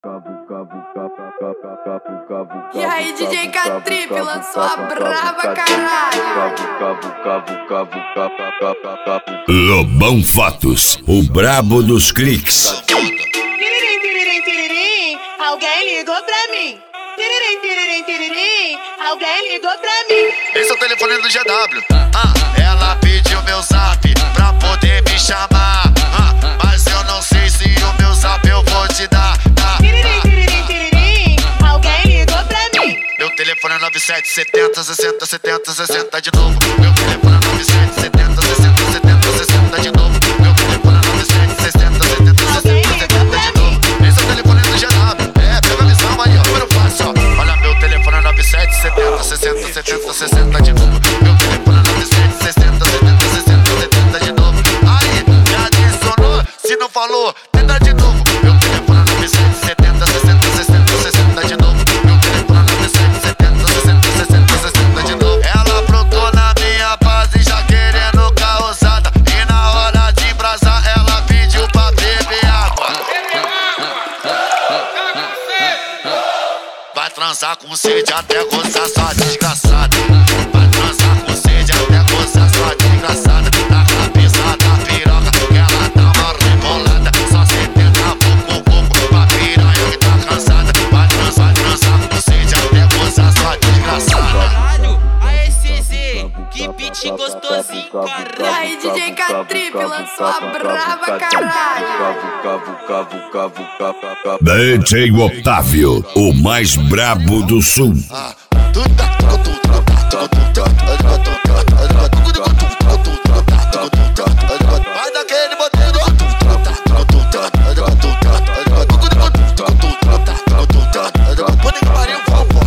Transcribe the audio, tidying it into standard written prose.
E aí, DJ K-Trip lançou a braba, caralho. Lobão Fotos, o brabo dos cliques. Alguém ligou pra mim. Alguém ligou pra mim. Esse é o telefone do GW. Ela pediu meu zap pra poder me chamar. Mas eu não sei se o meu zap eu vou te dar. Alguém ligou pra mim. Meu telefone é 9770 60 70 60 de novo. Meu telefone é 9770 60 70 60 de novo. Meu telefone é 9760 70 60 70 de novo. Esse é o telefone do GW. Pega a visão aí, ó. Número fácil, ó. Olha, meu telefone é 9770 60 70 60 de novo. Meu telefone é 9760 70 60 70 de novo. Aí, me adicionou. Se não falou, tenta de novo. Meu telefone é 9770 60 60 60 de novo. Meu telefone é 9770 60 60 60 de novo. Ela aprontou na minha base já querendo causada. E na hora de embrasar ela pediu pra beber água. Vai transar com sede até gozar sua desgraçada. Vai transar com sede até gozar sua desgraçada. Na cabeça da piroca ela dá uma rebolada. Só 70 pouco pra piranha que tá cansada. Vai transar com sede até gozar sua desgraçada. Caralho, a SCZ, que beat gostosinho, E caralho. aí, DJ K-Trip lançou a braba, caralho. DJ Otávio, o mais brabo do sul. Vai daquele botão. Puta que pariu,